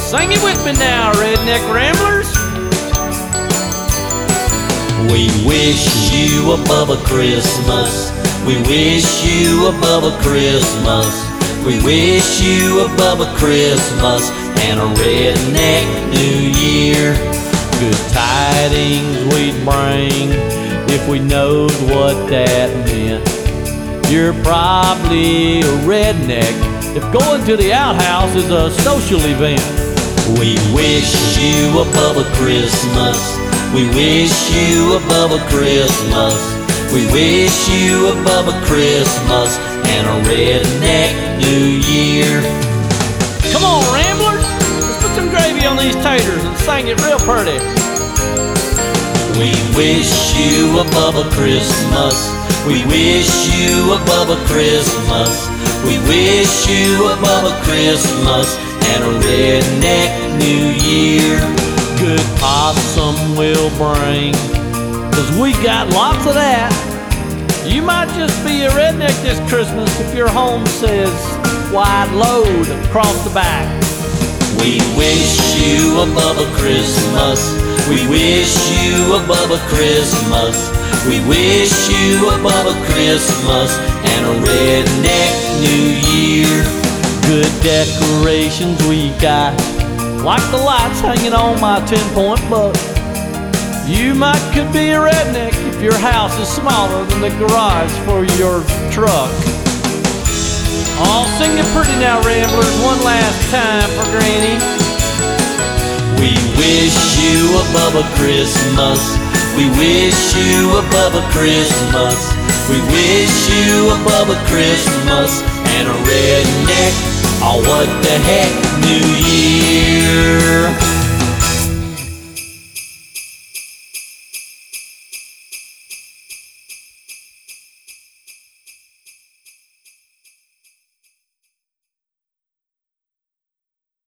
Sing it with me now, Redneck Ramblers. We wish you a Bubba Christmas. We wish you a Bubba Christmas. We wish you a Bubba Christmas and a redneck New Year. Good tidings we'd bring if we knowed what that meant. You're probably a redneck if going to the outhouse is a social event. We wish you a Bubba Christmas. We wish you a Bubba Christmas. We wish you a Bubba Christmas and a redneck New Year. Come on, Ramblers, let's put some gravy on these taters and sing it real pretty. We wish you a Bubba Christmas. We wish you a Bubba Christmas. We wish you a Bubba Christmas and a redneck New Year. Good possum we'll bring, 'cause we got lots of that. You might just be a redneck this Christmas if your home says wide load across the back. We wish you a Bubba Christmas. We wish you a Bubba Christmas. We wish you a Bubba Christmas and a redneck New Year. Good decorations we got, like the lights hanging on my 10-point buck. You could be a redneck if your house is smaller than the garage for your truck. Oh, sing it pretty now, Ramblers, one last time for Granny. We wish you a Bubba Christmas. We wish you a Bubba Christmas. We wish you a Bubba Christmas and a redneck, oh what the heck, New Year.